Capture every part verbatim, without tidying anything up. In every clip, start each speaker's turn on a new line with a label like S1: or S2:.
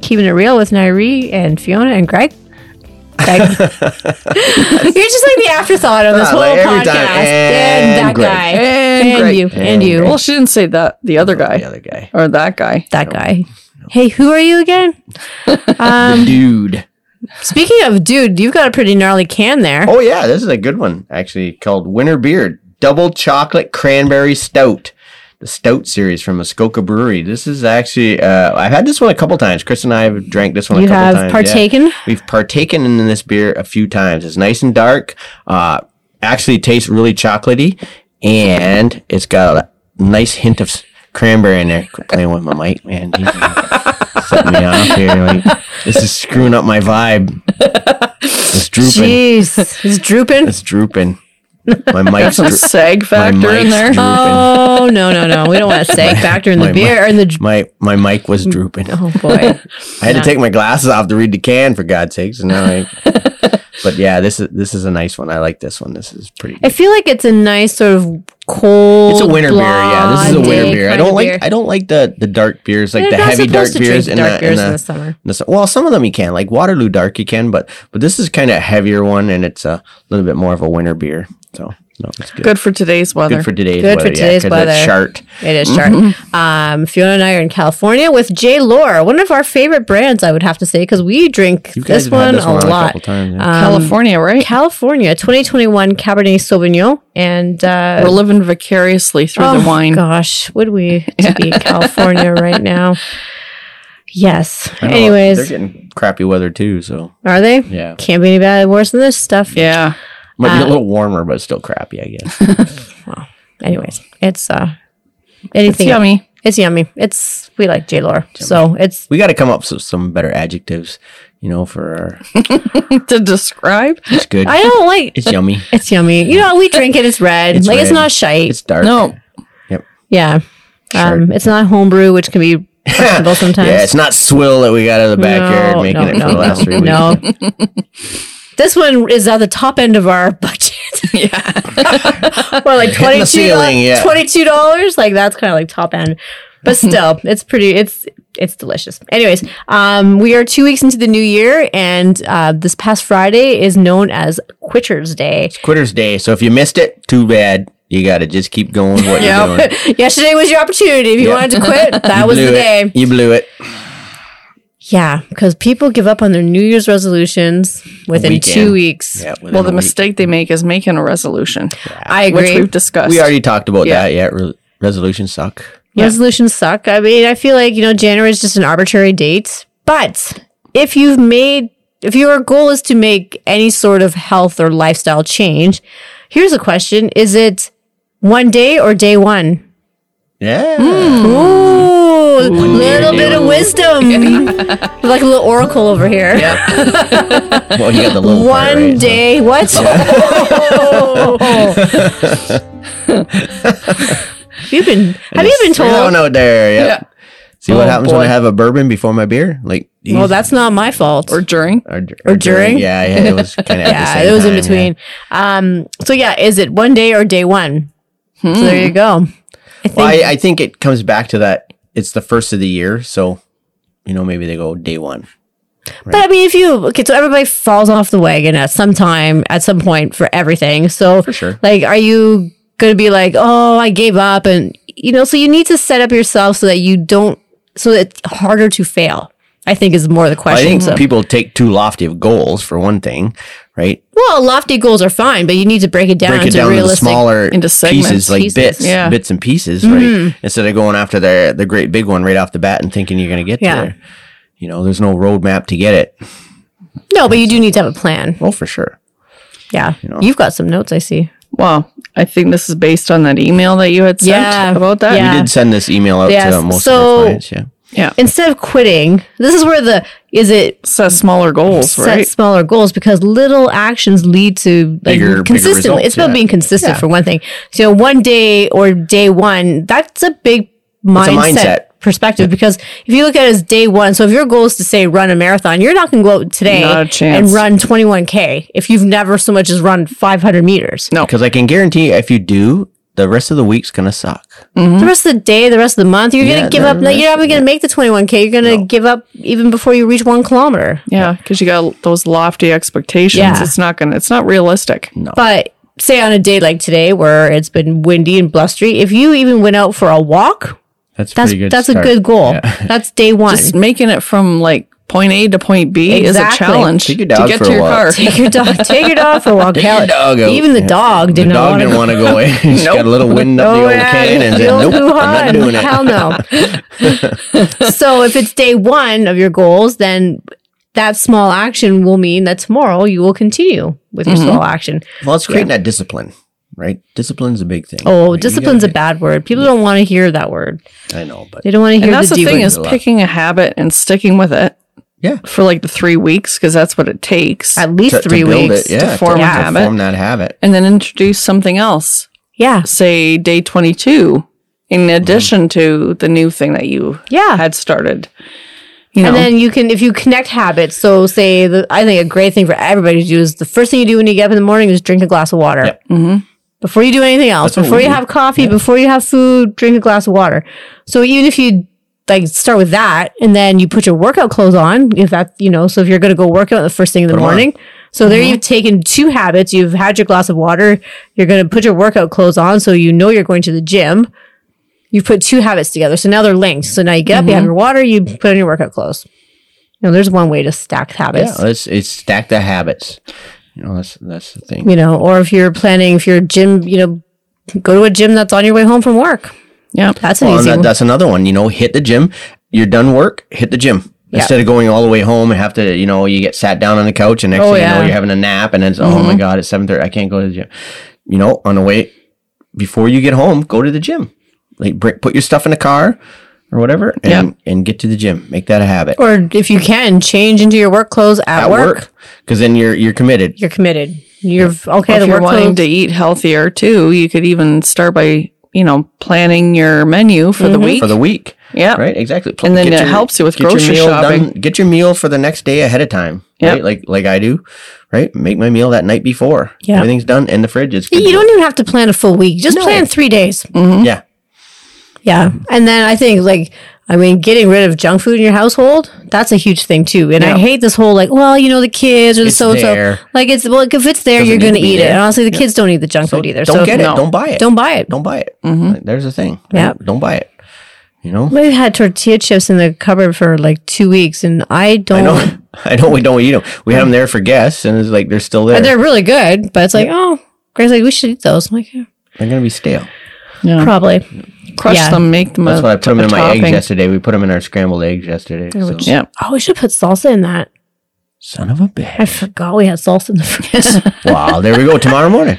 S1: Keeping It Real with Nairi and Fiona and Greg. Greg. You're just like the afterthought of this
S2: Ah,
S1: whole
S2: like every
S1: podcast.
S2: time.
S1: And,
S2: And
S1: that
S2: Greg.
S1: guy.
S3: And
S1: And,
S3: Greg.
S1: you.
S2: And
S1: And you.
S3: Well, she didn't say that. The other guy.
S2: The other guy.
S3: Or that guy.
S1: That guy. Hey, who are you again? Um,
S2: The dude.
S1: Speaking of dude, you've got a pretty gnarly can there.
S2: Oh, yeah. This is a good one, actually, called Winter Beer Double Chocolate Cranberry Stout. The Stout series from Muskoka Brewery. This is actually, uh, I've had this one a couple times. Chris and I have drank this one
S1: You
S2: a couple
S1: have
S2: times.
S1: partaken?
S2: Yeah. We've partaken in this beer a few times. It's nice and dark. Uh, actually tastes really chocolatey. And it's got a nice hint of s- cranberry in there. Quit playing with my mic, man. Jeez. Setting me off here. Like, this is screwing up my vibe. It's drooping.
S1: Jeez. It's drooping.
S2: It's drooping. My mic's
S3: Some
S2: dro-
S3: sag factor in
S2: mic's
S3: there.
S2: drooping.
S1: Oh, no, no, no. We don't want a sag factor in the
S2: my-
S1: beer or in the. dr-
S2: My my mic was drooping.
S1: Oh, boy.
S2: I had to take my glasses off to read the can, for God's sakes. And now I, but yeah, this is this is a nice one. I like this one. This is pretty.
S1: I feel like it's a nice sort of cold.
S2: It's a winter beer. Yeah, this is a winter
S1: blonde
S2: beer. I
S1: kind
S2: don't
S1: of
S2: like
S1: beer.
S2: I don't like the the dark beers, like
S1: You're
S2: the
S1: not
S2: heavy dark
S1: supposed to
S2: beers
S1: drink
S2: in
S1: dark
S2: the,
S1: beers
S2: in
S1: in
S2: the,
S1: the summer.
S2: in the su- well, some of them you can, like Waterloo Dark you can, but but this is kind of a heavier one, and it's a little bit more of a winter beer. So no, it's good.
S3: Good for today's weather.
S2: Good for today's
S1: Good for
S2: weather.
S1: today's
S2: yeah, 'cause
S1: weather.
S2: It's sharp.
S1: It is sharp. Um, Fiona and I are in California with J. Lore, one of our favorite brands, I would have to say, because we drink
S2: You guys
S1: this
S2: have had
S1: one
S2: this
S1: a
S2: one a
S1: lot.
S2: couple times. yeah.
S1: Um,
S3: California, right?
S1: California, twenty twenty-one Cabernet Sauvignon, and uh,
S3: We're living vicariously through
S1: oh
S3: the wine.
S1: Gosh, would we to be in California right now? Yes.
S2: I know,
S1: Anyways,
S2: they're getting crappy weather too, so
S1: are they?
S2: yeah,
S1: Can't be any bad worse than this stuff.
S3: Yeah.
S2: might be
S1: Uh,
S2: a little warmer, but still crappy, I guess.
S1: Anyways, it's uh
S3: It's
S1: anything.
S3: yummy.
S1: It's yummy. It's we like J. Lore, so it's
S2: We got to come up with some better adjectives, you know, for our.
S3: To describe?
S2: It's good.
S1: I don't like.
S2: It's yummy.
S1: It's yummy. You know, we drink it. It's red.
S2: It's
S1: like it's
S2: red.
S1: not shite.
S2: It's dark.
S3: No.
S2: Yep.
S1: yeah.
S2: Sure.
S1: Um, it's not homebrew, which can be questionable sometimes.
S2: Yeah, it's not swill that we got out of the backyard
S1: No,
S2: making
S1: no,
S2: it
S1: no,
S2: for the last three weeks.
S1: no. This one is at the top end of our budget.
S3: Yeah.
S1: Or like twenty two
S2: ceiling, yeah.
S1: twenty two dollars. Like that's kind of like top end, but still, it's pretty. It's it's delicious. Anyways, um, we are two weeks into the new year, and uh, this past Friday is known as Quitters Day.
S2: Quitter's Day. So if you missed it, too bad. You got to just keep going what
S3: Yep.
S2: you're doing.
S1: Yesterday was your opportunity. If you
S2: Yeah.
S1: wanted to quit, that
S2: You
S1: was the
S2: blew
S1: day.
S2: it. You blew it.
S1: Yeah, because people give up on their New Year's resolutions within
S2: weekend.
S1: two weeks.
S2: Yeah. within
S3: Well, the
S2: a week.
S3: mistake they make is making a resolution,
S1: I
S3: which
S1: agree.
S3: we've discussed.
S2: We already talked about
S3: Yeah.
S2: that. Yeah. Re- resolutions suck.
S3: Yeah.
S1: Resolutions suck. I mean, I feel like, you know, January is just an arbitrary date. But if you've made, if your goal is to make any sort of health or lifestyle change, here's a question. Is it one day or day one?
S2: Yeah.
S1: Hmm. Ooh, little
S2: day
S1: bit of
S2: one.
S1: wisdom. Like a little oracle over here.
S2: Well, you got the little part,
S1: One
S2: right?
S1: day. What? have you been, have you been
S2: Straight on
S1: told?
S2: out there. Yep.
S3: Yeah.
S2: See what
S3: Oh,
S2: happens when
S3: boy.
S2: I have a bourbon before my beer? Like,
S1: Well, that's not my fault.
S3: Or during.
S2: or,
S1: or during?
S2: Yeah, yeah, it was kind of.
S1: Yeah, it was in between. Um, so yeah, is it one day or day one? So there you go. I think
S2: Well, I, I think it comes back to that. It's the first of the year, so you know maybe they go day one.
S1: but I mean, if you okay, so everybody falls off the wagon at some time, at some point for everything. So
S2: For sure.
S1: like, are you going to be like, oh, I gave up, and you know, so you need to set up yourself so that you don't, so that it's harder to fail. I think is more the
S2: I
S1: question.
S2: think
S1: So-
S2: people take too lofty of goals for one thing, right?
S1: well, lofty goals are fine, but you need to break it down
S2: Break it
S1: into
S2: down into
S1: realistic.
S2: smaller
S3: into segments,
S2: pieces, like
S1: pieces.
S2: bits,
S3: Yeah.
S2: bits and pieces,
S1: Mm-hmm.
S2: right? Instead of going after the the great big one right off the bat and thinking you're going to get
S1: Yeah.
S2: there. You know, there's no roadmap to get it.
S1: No, but you do need to have a plan.
S2: Oh, for sure.
S1: Yeah,
S2: know.
S1: you've got some notes. I see.
S3: Well, I think this is based on that email that you had sent
S1: Yeah.
S3: about that.
S1: Yeah.
S2: We did send this email out
S1: Yes,
S2: to most of
S1: so-
S2: our clients. Yeah.
S3: Yeah.
S1: Instead of quitting, this is where the is it
S3: Set smaller goals,
S1: set
S3: right?
S1: smaller goals because little actions lead to like
S2: Bigger- bigger
S1: consistently.
S2: results,
S1: It's about
S2: yeah.
S1: being consistent
S2: Yeah.
S1: for one thing. So one day or day one, that's a big mindset,
S2: mindset.
S1: perspective because if you look at it as day one, so if your goal is to say run a marathon, you're not going to go out today
S3: Not a chance.
S1: and run twenty-one K if you've never so much as run five hundred meters.
S3: No.
S2: Because I can guarantee if you do, the rest of the week's gonna suck.
S1: The rest of the day, the rest of the month, you're
S2: Yeah,
S1: gonna give
S2: the
S1: up. Like, you're not even gonna make the twenty-one K. You're gonna
S2: No.
S1: give up even before you reach one kilometer.
S3: Yeah, because you got those lofty expectations.
S1: Yeah.
S3: It's not gonna. It's not realistic.
S2: No.
S1: But say on a day like today, where it's been windy and blustery, if you even went out for a walk,
S2: That's
S1: that's
S2: pretty good.
S1: that's
S2: start.
S1: a good goal.
S2: Yeah.
S1: That's day one.
S3: Just making it from like point A to point B is a
S1: Exactly.
S3: challenge
S2: Take your
S3: to
S2: dog
S3: get
S2: for
S3: to
S2: a
S3: your
S2: walk.
S3: car.
S1: Take your dog. Take your dog for a walk.
S2: Take your
S1: Hell,
S2: dog out.
S1: even the
S2: Yeah.
S1: dog did
S2: The
S1: not
S2: dog
S1: want
S2: didn't
S1: to.
S2: want to go away. He's got a little wind up the old can and said,
S1: Feels
S2: nope,
S1: too
S2: I'm
S1: hot.
S2: not doing it.
S1: Hell no. So if it's day one of your goals, then that small action will mean that tomorrow you will continue with your small action.
S2: Well, it's creating that discipline, right? Discipline's a big thing.
S1: Oh,
S2: Like, you
S1: discipline's a
S2: gotta-
S1: bad word. People don't want to hear that word.
S2: I know, but
S1: They don't want to hear
S3: And that's
S1: the
S3: the thing
S1: doing.
S3: is
S2: a lot.
S3: picking a habit and sticking with it
S2: yeah.
S3: for like the three weeks because that's what it takes,
S1: At least
S2: To- to
S1: three
S2: build
S1: weeks.
S2: it, yeah,
S3: to form a
S2: to
S3: habit.
S2: form that habit.
S3: and then introduce something else.
S1: Yeah.
S3: Say day twenty-two, in addition to the new thing that you
S1: Yeah.
S3: had started. You know,
S1: And then you can, if you connect habits, so say, the, I think a great thing for everybody to do is the first thing you do when you get up in the morning is drink a glass of water.
S2: Yep.
S1: Before you do anything else,
S2: That's what
S1: before
S2: we
S1: you
S2: do.
S1: have coffee, before you have food, drink a glass of water. So even if you like start with that and then you put your workout clothes on, if that, you know, so if you're going to go work out the first thing in the
S2: Put 'em on.
S1: morning. So there you've taken two habits. You've had your glass of water. You're going to put your workout clothes on. So you know you're going to the gym. You've put two habits together. So now they're linked. So now you get up, you have your water, you put on your workout clothes. You know, there's one way to stack habits.
S2: Yeah, it's, it's stack the habits. You know, that's that's the thing.
S1: You know, or if you're planning, if you're a gym, you know, go to a gym that's on your way home from work.
S3: yeah,
S1: That's an
S2: Well, and
S1: easy
S2: that,
S1: one.
S2: that's another one. You know, hit the gym. You're done work. Hit the gym.
S1: Yeah.
S2: Instead of going all the way home and have to, you know, you get sat down on the couch and next
S1: Oh,
S2: thing you
S1: yeah.
S2: know, you're having a nap and then it's, oh my God, it's seven thirty. I can't go to the gym. You know, on the way, before you get home, go to the gym. Like, bring, put your stuff in the car or whatever and,
S3: Yeah.
S2: and get to the gym. Make that a habit.
S1: Or if you can, change into your work clothes at,
S2: At
S1: work.
S2: work. Because then you're you're committed.
S1: You're committed. You're okay.
S3: if
S1: The
S3: you're
S1: work
S3: wanting
S1: clothes.
S3: to eat healthier too, you could even start by, you know, planning your menu for the week.
S2: For the week.
S3: Yeah.
S2: Right, exactly.
S3: And then
S2: Get
S3: it helps you with
S2: get your
S3: grocery
S2: meal
S3: shopping.
S2: done- get your meal for the next day ahead of time.
S3: Yep.
S2: Right? Like like I do. Right? Make my meal that night before.
S1: Yeah.
S2: Everything's done in the fridge. It's good
S1: You
S2: to
S1: don't even have to plan a full week. Just
S2: No.
S1: plan three days.
S2: go. Yeah.
S1: Yeah. And then I think like, I mean, getting rid of junk food in your household, that's a huge thing too. And I
S3: Yeah.
S1: hate this whole like, well, you know, the kids or the
S2: It's
S1: so and so.
S2: there.
S1: Like it's, well, if it's there,
S2: Doesn't
S1: you're
S2: need
S1: going
S2: to
S1: to
S2: be
S1: eat it.
S2: there.
S1: And honestly, the kids don't eat the junk food either.
S2: Don't
S1: so
S2: get it.
S3: no.
S2: Don't buy it.
S1: don't buy it.
S2: Don't buy it. Like, there's the thing.
S1: Yeah.
S2: Right? Don't buy it. You know?
S1: We've had tortilla chips in the cupboard for like two weeks and I don't.
S2: I know. I know we don't eat them. We had them there for guests, and it's like they're still there.
S1: And
S2: They're,
S1: they're really good, but it's like, oh, Grace's like, we should eat those. I'm like, yeah,
S2: gonna be stale.
S3: Yeah.
S1: probably.
S3: Crush
S1: Yeah.
S3: them, make them.
S2: That's
S3: a,
S2: why I put them
S3: a
S2: in my eggs
S3: topping.
S2: yesterday. We put them in our scrambled eggs yesterday. So.
S3: Yeah.
S1: Oh, we should put salsa in that.
S2: Son of a
S1: I
S2: bitch.
S1: forgot we had salsa in the fridge.
S2: Wow. There we go. Tomorrow morning.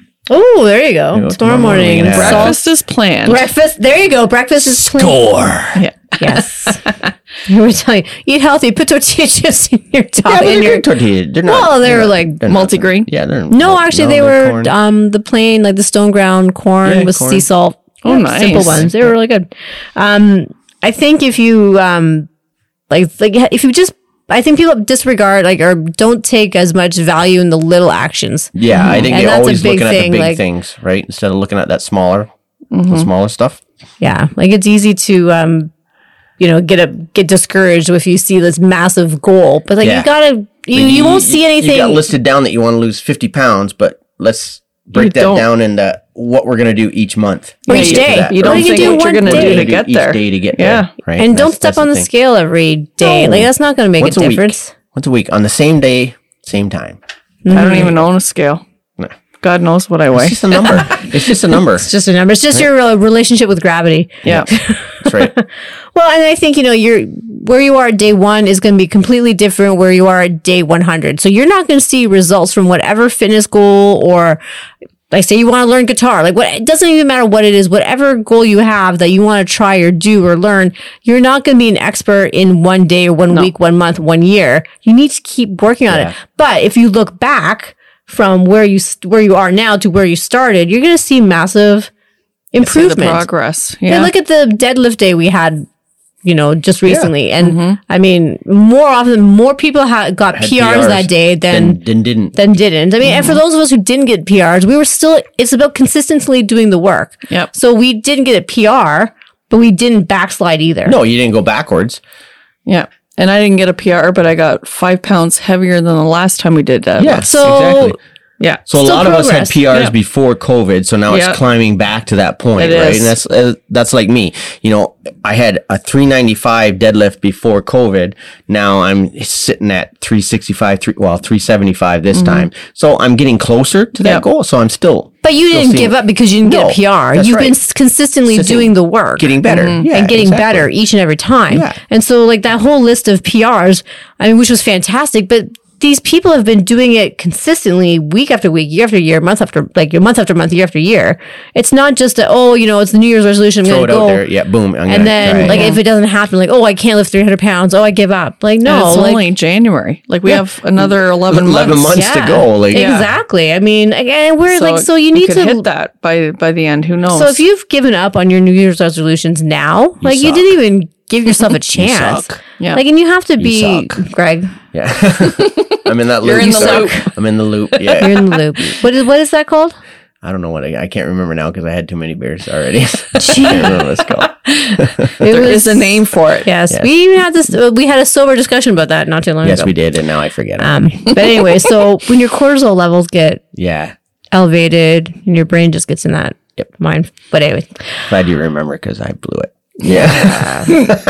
S1: Oh, there you go.
S2: go.
S1: Tomorrow
S2: Tomorrow morning
S1: morning.
S2: we can have
S1: Salt-
S3: Breakfast is planned.
S1: Breakfast. There you go. Breakfast is planned.
S2: Score.
S3: Yeah.
S1: Yes. We're telling you, eat healthy. Put tortilla chips in your
S2: Yeah,
S1: top.
S2: but
S1: in
S2: they're
S1: your,
S2: good tortillas. They're not.
S1: well, they
S2: they're
S1: were
S2: not-
S1: like
S2: they're not-
S3: multigrain?
S2: Yeah, they're
S1: no, actually, they
S2: they're
S1: were
S2: corn.
S1: um the plain, like the stone ground corn
S2: Yeah,
S1: with
S2: corn.
S1: sea salt.
S3: Oh,
S1: Yeah,
S3: nice.
S1: Simple ones. They were really good. Um, I think if you um, like, like if you just, I think people disregard like or don't take as much value in the little actions.
S2: Yeah, I think
S1: And
S2: they're
S1: that's a
S2: always
S1: big
S2: looking at the
S1: thing,
S2: big
S1: like-
S2: things, right? Instead of looking at that smaller,
S1: Mm-hmm.
S2: the smaller stuff.
S1: Yeah, like it's easy to um, you know, get a get discouraged if you see this massive goal, but like
S2: Yeah.
S1: you gotta, you you won't see anything.
S2: You got listed down that you want to lose fifty pounds, but let's break
S3: You
S2: that
S3: don't-
S2: down into what we're going to do each month.
S1: Or
S3: Yeah,
S1: each
S3: you-
S1: day.
S2: that,
S3: You
S1: What
S3: don't
S1: do you
S3: think
S1: do
S3: what you're
S1: one
S3: going to
S1: day?
S3: do to
S2: do
S3: get
S2: each
S3: there.
S2: day to get
S3: Yeah.
S2: there, right?
S1: And don't
S2: That's-
S1: step
S2: that's
S1: on the
S2: thing.
S1: scale every day.
S2: No.
S1: Like that's not going to make
S2: Once
S1: a
S2: a week.
S1: difference.
S2: Once a week on the same day, same time.
S3: I don't even own a scale.
S2: No.
S3: God knows what I weigh.
S2: It's just a number. It's just a number.
S1: It's just a number. It's just your uh, relationship with gravity.
S3: Yeah.
S2: That's right.
S1: Well, and I think, you know, you're where you are at day one is going to be completely different where you are at day one hundred. So you're not going to see results from whatever fitness goal or like say you want to learn guitar, like what, it doesn't even matter what it is, whatever goal you have that you want to try or do or learn, you're not going to be an expert in one day or one week, one month, one year. You need to keep working on
S2: Yeah.
S1: it. But if you look back from where you, st- where you are now to where you started, you're going to see massive
S3: See the
S1: improvement.
S3: progress.
S1: Yeah.
S3: Yeah.
S1: Look at the deadlift day we had you know, just recently. And I mean, more often, more people ha- got
S2: Had
S1: P Rs, that day than,
S2: then, then didn't.
S1: than didn't. I mean, and for those of us who didn't get P Rs, we were still, it's about consistently doing the work.
S3: Yep.
S1: So we didn't get a P R, but we didn't backslide either.
S2: No, you didn't go backwards.
S3: Yeah. And I didn't get a P R, but I got five pounds heavier than the last time we did that.
S2: Yeah,
S1: So-
S2: exactly.
S3: Yeah.
S2: So a
S1: Still
S2: lot of us had
S1: progress.
S2: P Rs
S3: Yeah.
S2: before COVID, so now
S3: Yeah.
S2: it's climbing back to that point,
S3: It
S2: right?
S3: is.
S2: And that's uh, that's like me. You know, I had a three ninety-five deadlift before COVID. Now I'm sitting at three sixty-five, three, well, three seventy-five this time. So I'm getting closer to that
S3: Yeah.
S2: goal. So I'm still
S1: But you didn't
S2: seeing-
S1: give up because you didn't get
S2: No,
S1: a P R.
S2: that's
S1: You've been
S2: right.
S1: s- consistently
S2: Consistent-
S1: doing the work.
S2: getting better. Yeah,
S1: and getting
S2: exactly.
S1: better each and every time.
S2: Yeah.
S1: And so like that whole list of P Rs, I mean, which was fantastic, but these people have been doing it consistently week after week, year after year, month after like month after month, year after year. It's not just a, oh, you know, it's the New Year's resolution. I'm
S2: Throw
S1: going
S2: it
S1: to
S2: out
S1: go.
S2: there. Yeah, boom. I'm
S1: And
S2: gonna
S1: then
S2: try it.
S1: like if it doesn't happen, like, oh, I can't lift three hundred pounds. Oh, I give up. Like,
S3: And
S1: no,
S3: it's
S1: like,
S3: only January. Like we have another eleven months.
S2: eleven months
S1: yeah,
S2: to go. Like,
S3: Yeah.
S1: exactly. I mean, again, we're like, so you need
S3: could
S1: to
S3: hit that by by the end. Who knows?
S1: So if you've given up on your New Year's resolutions now, like you
S2: suck.
S1: didn't even give yourself a chance.
S2: suck.
S3: Yeah.
S1: Like, and you have to be,
S2: suck.
S1: Greg,
S2: yeah. I'm in that loop.
S3: You're in the
S2: so-
S3: loop.
S2: I'm in the loop. Yeah.
S1: you're in the loop. What is what is that called?
S2: I don't know what I, I can't remember now because I had too many beers already. I
S1: Jeez.
S2: can't remember what it's called.
S1: It
S3: there
S1: was
S3: is a name for it.
S1: Yes,
S2: Yes.
S1: we even had this. Uh, we had a sober discussion about that not too long
S2: Yes,
S1: ago.
S2: we did, and now I forget it.
S1: Um, but anyway, so when your cortisol levels get
S2: yeah.
S1: elevated, and your brain just gets in that
S2: Yep.
S1: mind. But anyway,
S2: Glad you remember because I blew it.
S1: yeah.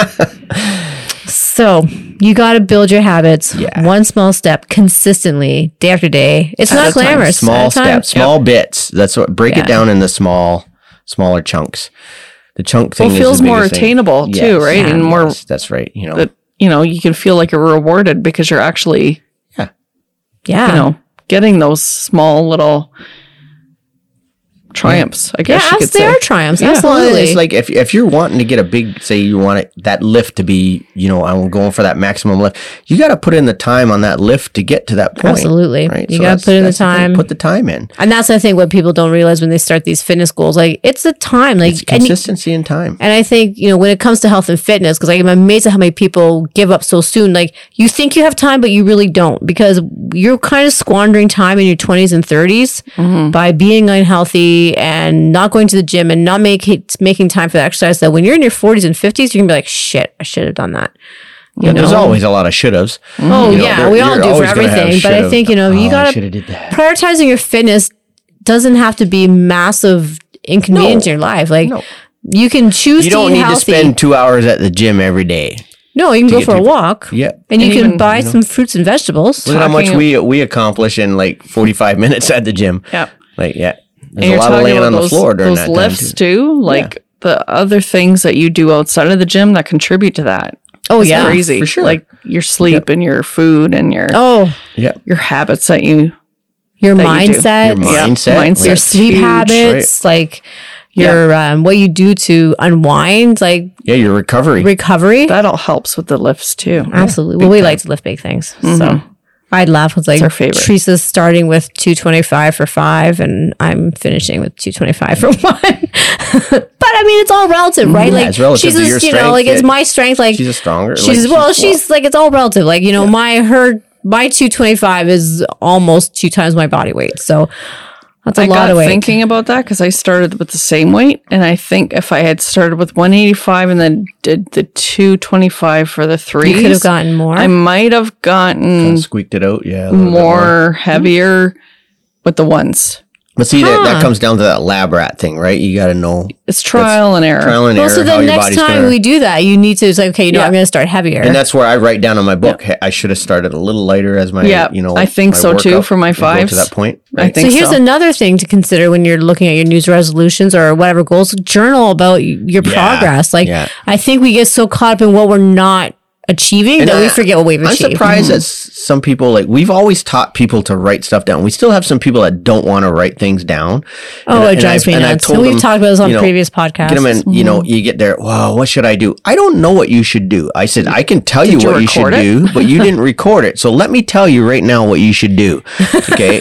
S1: So you got to build your habits
S2: Yeah.
S1: one small step consistently, day after day. It's
S3: At
S1: not
S3: a time.
S1: glamorous.
S2: Small
S1: At a time.
S2: steps, small bits. That's what break
S1: Yeah.
S2: it down into small, smaller chunks. The chunk thing
S3: Well, it
S2: is
S3: feels
S2: the
S3: more
S2: biggest thing.
S3: attainable too,
S2: Yes.
S3: right?
S1: Yeah.
S3: And more
S2: Yes, that's right. You know,
S3: that you know you can feel like you're rewarded because you're actually
S1: Yeah.
S3: you know getting those small little triumphs. I
S1: Yeah,
S3: guess you could
S1: they
S3: say.
S1: are triumphs.
S3: Yeah.
S2: Well,
S1: Absolutely.
S2: it's like if if you're wanting to get a big, say you want it, that lift to be, you know, I'm going for that maximum lift. You got to put in the time on that lift to get to that point.
S1: Absolutely.
S2: right?
S1: You
S2: So
S1: gotta
S2: that's-
S1: put in the
S2: that's thing.
S1: time.
S2: Put the time in.
S1: And that's, I think, what people don't realize when they start these fitness goals. Like, it's the time. Like,
S2: It's
S1: and,
S2: consistency and time.
S1: and I think, you know, when it comes to health and fitness, because I'm amazed at how many people give up so soon. Like, you think you have time, but you really don't, because you're kind of squandering time in your twenties and thirties by being unhealthy and not going to the gym and not making making time for the exercise. That when you're in your forties and fifties, you're gonna be like, shit, I should have done that. You
S2: There's
S1: know?
S2: always a lot of should haves.
S1: Oh
S2: You know,
S1: yeah,
S2: there-
S1: we all
S2: you're
S1: do for
S2: always gonna have
S1: everything. But I
S2: should've.
S1: think, you know, you
S2: Oh, I
S1: gotta
S2: should have did that.
S1: prioritizing your fitness doesn't have to be massive inconvenience
S2: No.
S1: in your life. Like
S2: No.
S1: you can choose
S2: You
S1: to
S2: don't
S1: eat
S2: need
S1: healthy.
S2: to spend two hours at the gym every day.
S1: no, you can go
S2: get
S1: for a
S2: to-
S1: walk.
S2: Yeah.
S1: And you
S3: And
S1: can
S3: even,
S1: buy
S2: you know-
S1: some fruits and vegetables.
S2: Look at how much
S3: Talking-
S2: we we accomplish in like forty-five minutes at the gym.
S3: Yeah.
S2: Like, yeah. There's
S3: And
S2: a
S3: you're
S2: lot of
S3: talking
S2: laying
S3: about
S2: on the
S3: those,
S2: floor during
S3: those
S2: that
S3: lifts
S2: time too.
S3: too, like the other things that you do outside of the gym that contribute to that.
S1: Oh
S3: It's
S1: yeah.
S3: crazy.
S2: for sure.
S3: Like your sleep and your food and your
S1: Oh,
S2: Yeah.
S3: your habits that you
S1: your
S3: That you do.
S1: mindset,
S2: Your
S3: Yeah.
S2: mindset.
S3: Mindset.
S1: your
S3: That's
S1: sleep
S3: huge,
S1: habits, like your um, what you do to unwind, like
S2: Yeah, your recovery.
S1: recovery.
S3: that all helps with the lifts too.
S1: Absolutely. Well, we like to lift big things. So I'd laugh with like
S3: our favorite.
S1: Teresa's starting with two twenty-five for five, and I'm finishing with two twenty-five for one. But I mean, it's all relative, right?
S2: Yeah,
S1: Like
S2: it's relative
S1: she's,
S2: to
S1: a,
S2: your
S1: you know,
S2: strength,
S1: like it's
S2: yeah.
S1: my strength. Like
S2: She's a stronger.
S1: she's
S2: like,
S1: well, she's like it's all relative. Like you know, my her my two twenty-five is almost two times my body weight. So that's a
S3: I
S1: lot
S3: got
S1: of weight.
S3: thinking about that because I started with the same weight, and I think if I had started with one eighty-five and then did the two twenty-five for the
S1: You
S3: threes,
S1: could have gotten more.
S3: I might have gotten
S2: squeaked it out. Yeah. a little bit
S3: more heavier with the ones.
S2: But see, that,
S1: Huh.
S2: that comes down to that lab rat thing, right? You got to know
S3: It's trial and error.
S2: trial and
S1: well,
S2: error.
S1: so
S2: how
S1: then
S2: your
S1: next
S2: body's
S1: time
S2: gonna-
S1: we do that, you need to say, okay, you know,
S3: Yeah.
S1: I'm going to start heavier.
S2: And that's where I write down on my book. Hey, I should have started a little lighter as my,
S3: Yeah,
S2: you know.
S3: I think
S2: my
S3: so too
S2: workout
S3: for my
S2: and go
S3: fives.
S2: To that point,
S3: I
S2: right?
S3: think
S1: So here's
S3: so.
S1: another thing to consider when you're looking at your news resolutions or whatever goals. Journal about your
S2: Yeah,
S1: progress. Like
S2: yeah.
S1: I think we get so caught up in what we're not achieving
S2: And
S1: that
S2: I-
S1: we forget what we've
S2: I'm
S1: achieved.
S2: surprised that s- some people like we've always taught people to write stuff down. We still have some people that don't want to write things down.
S1: Oh,
S2: And I-
S1: it
S2: and
S1: drives
S2: I've-
S1: me
S2: and I've
S1: nuts.
S2: told
S1: And we've
S2: them,
S1: talked about this on
S2: you know,
S1: previous podcasts.
S2: Get them in, you know, you get there. Wow, what should I do? I don't know what you should do. I said I can tell you
S3: you
S2: what you should
S3: record it?
S2: do, but you didn't record it. So let me tell you right now what you should do. Okay.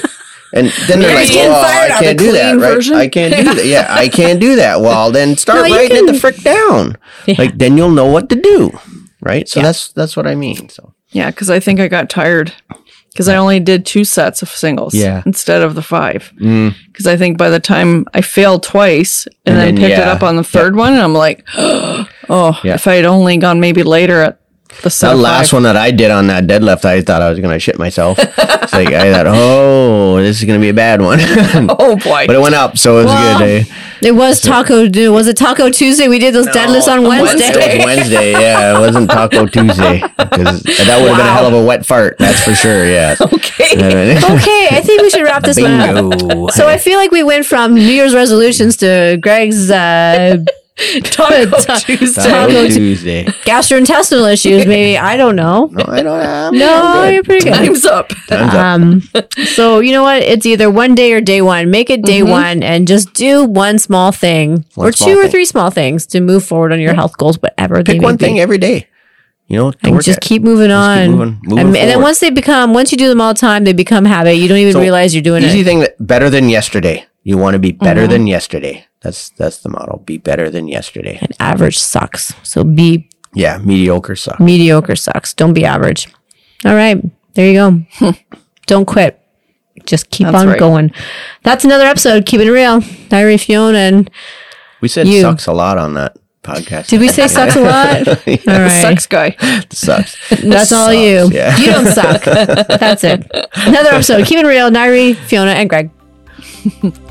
S2: And then they're
S3: You're
S2: like,
S3: getting
S2: well,
S3: fired
S2: I
S3: on
S2: can't
S3: the
S2: do that,
S3: clean
S2: right?
S3: version?
S2: I can't do that. Yeah, I can't do that. Well, then start
S1: No, you
S2: writing it
S1: can-
S2: the frick down.
S1: Yeah.
S2: Like, then you'll know what to do, right? So
S1: Yeah.
S2: that's that's what I mean. So
S3: Yeah, because I think I got tired because I only did two sets of singles
S2: Yeah.
S3: instead of the five.
S2: Mm.
S3: Because I think by the time I failed twice and,
S2: And
S3: then,
S2: then,
S3: picked it
S2: yeah.
S3: up on the third one, and I'm like, oh,
S2: Yeah.
S3: if I had only gone maybe later at the set
S2: that
S3: of
S2: last
S3: five.
S2: one that I did on that deadlift, I thought I was gonna shit myself. It's like I thought, oh, this is gonna be a bad one.
S3: Oh boy.
S2: But it went up, so it was
S1: Well,
S2: good. Eh?
S1: It was Taco. Was it Taco Tuesday? We did those deadlifts on Wednesday.
S2: It was Wednesday, yeah. It wasn't Taco Tuesday. 'Cause that would have been a hell of a wet fart, that's for sure, yeah.
S3: Okay.
S1: Okay, I think we should wrap this one up.
S2: Bingo.
S1: So I feel like we went from New Year's resolutions to Greg's uh,
S3: Taco
S1: Ta-
S3: Tuesday.
S1: Taco Tu-
S2: Tuesday.
S1: gastrointestinal issues. Maybe I don't know.
S2: No, I don't have.
S1: No, you're pretty good.
S3: Time's up.
S2: Time's up.
S1: Um, so you know what? It's either one day or day one. Make it day one and just do one small thing
S2: One
S1: or
S2: small
S1: two or
S2: thing.
S1: three small things to move forward on your health goals, whatever they
S2: Pick
S1: may
S2: one
S1: be.
S2: thing every day. You know, to
S1: And
S2: work
S1: just
S2: at.
S1: keep moving
S2: Just
S1: on.
S2: keep moving- moving
S1: and, and then
S2: forward.
S1: once they become, once you do them all the time, they become habit. You don't even
S2: So,
S1: realize you're doing
S2: Easy
S1: it.
S2: thing that better than yesterday. You want to be better than yesterday. That's that's the motto. Be better than yesterday.
S1: And average sucks. So be
S2: Yeah, mediocre sucks.
S1: mediocre sucks. Don't be average. All right. There you go. Don't quit. Just keep
S3: That's
S1: on
S3: right.
S1: going. That's another episode. Keeping it real. Diary Fiona. And
S2: We said
S1: You.
S2: sucks a lot on that podcast.
S1: did we say sucks a lot? All right.
S3: Sucks guy.
S2: Sucks.
S1: That's all
S2: Sucks,
S1: you.
S2: yeah.
S1: You don't suck. That's it. Another episode. Keep it real. Nairi, Fiona, and Greg.